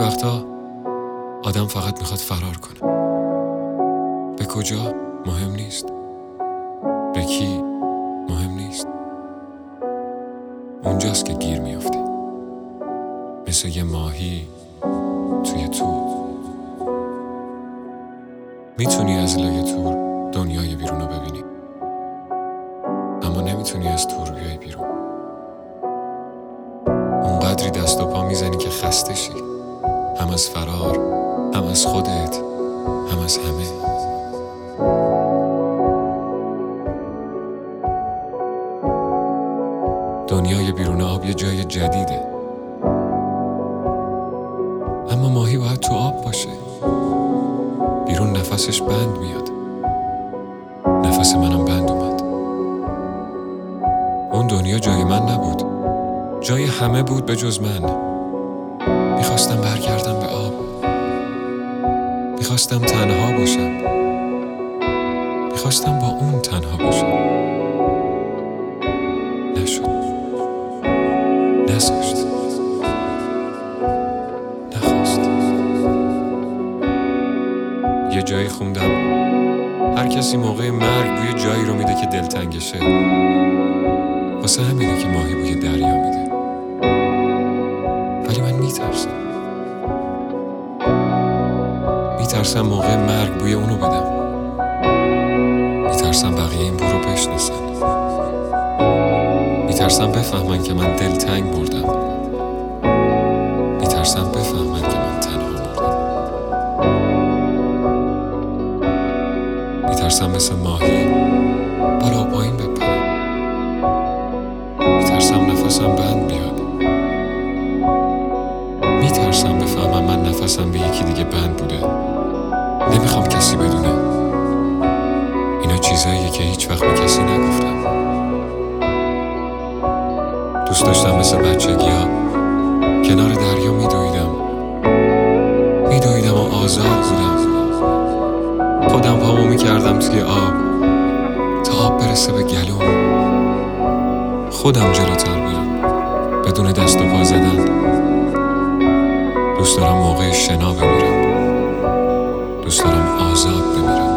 وقتا آدم فقط میخواد فرار کنه. به کجا مهم نیست، به کی مهم نیست. اونجاست که گیر میافتی، مثل یه ماهی توی تور. میتونی از لای تور دنیای بیرون رو ببینی، اما نمیتونی از تور بیای بیرون. اونقدری دست و پا میزنی که خسته شی، هم از فرار، هم از خودت، هم از همه. دنیای بیرون آب یه جای جدیده، اما ماهی باید تو آب باشه. بیرون نفسش بند میاد، نفس منم بند اومد. اون دنیا جای من نبود، جای همه بود به جز من. میخواستم برگردم به آب، میخواستم تنها باشم، میخواستم با اون تنها باشم. نشد، نذاشت، نخواست. یه جایی خوندم هر کسی موقع مرگ بوی جایی رو میده که دلتنگشه. واسه همینه که ماهی بوی دریا میده. ولی من میترسم موقع مرگ بوی اونو بدم. میترسم بقیه این بو رو بشناسن. میترسم بفهمن که من دلتنگ مردم. میترسم بفهمن که من تنها مردم. میترسم مثل ماهی بالا و پایین بپرم. میترسم نفسم بند بیاد. میترسم بفهمم من نفسم به یکی دیگه بند بوده. نمیخوام کسی بدونه. اینا چیزاییه که هیچ وقت به کسی نگفتم. دوست داشتم مثل بچگی‌ها کنار دریا میدویدم و آزاد بودم. خودم پامو میکردم توی آب تا آب برسه به گلوم. خودم جلوتر برم بدون دست و پا زدن. دوست دارم موقع شنا بمیرم. دوست دارم آزاد بمیرم.